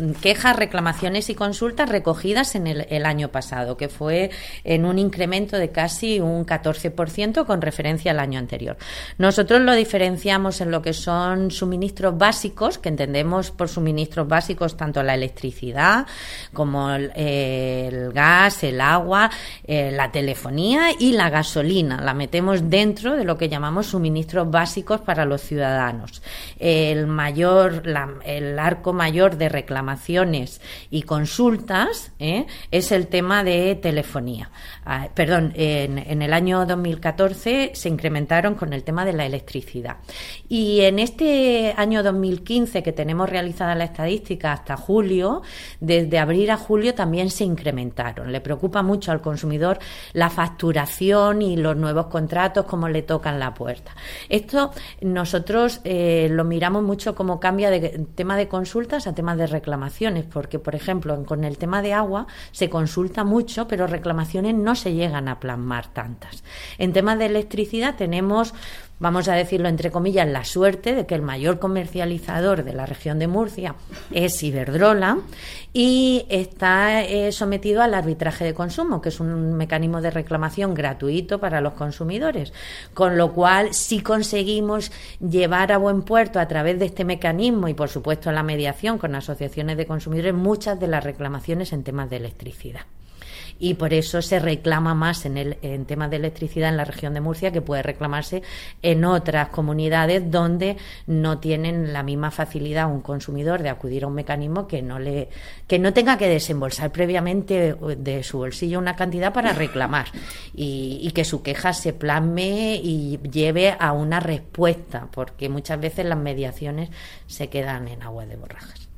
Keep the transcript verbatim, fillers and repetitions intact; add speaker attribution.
Speaker 1: quejas, reclamaciones y consultas recogidas en el, el año pasado, que fue en un incremento de casi un catorce por ciento con referencia al año anterior. Nosotros lo diferenciamos en lo que son suministros básicos, que entendemos por suministros básicos tanto la electricidad como el, eh, el gas, el agua, eh, la telefonía y la gasolina. La metemos dentro de lo que llamamos suministros básicos para los ciudadanos. El mayor, la, el arco mayor de reclamaciones y consultas ¿eh? es el tema de telefonía. Ah, perdón, en, en el año dos mil catorce se incrementaron con el tema de la electricidad. Y en este año dos mil quince, que tenemos realizada la estadística hasta julio, desde abril a julio también se incrementaron. Le preocupa mucho al consumidor la facturación y los nuevos contratos, cómo le tocan la puerta. Esto nosotros eh, lo miramos mucho como cambia de tema de consultas a temas de reclamaciones, porque, por ejemplo, con el tema de agua se consulta mucho, pero reclamaciones no se llegan a plasmar tantas. En temas de electricidad tenemos, vamos a decirlo entre comillas, la suerte de que el mayor comercializador de la región de Murcia es Iberdrola y está eh, sometido al arbitraje de consumo, que es un mecanismo de reclamación gratuito para los consumidores, con lo cual si conseguimos llevar a buen puerto a través de este mecanismo y por supuesto la mediación con asociaciones de consumidores muchas de las reclamaciones en temas de electricidad. Y por eso se reclama más en el en temas de electricidad en la región de Murcia que puede reclamarse en otras comunidades donde no tienen la misma facilidad un consumidor de acudir a un mecanismo que no le que no tenga que desembolsar previamente de su bolsillo una cantidad para reclamar y, y que su queja se plasme y lleve a una respuesta, porque muchas veces las mediaciones se quedan en agua de borrajas.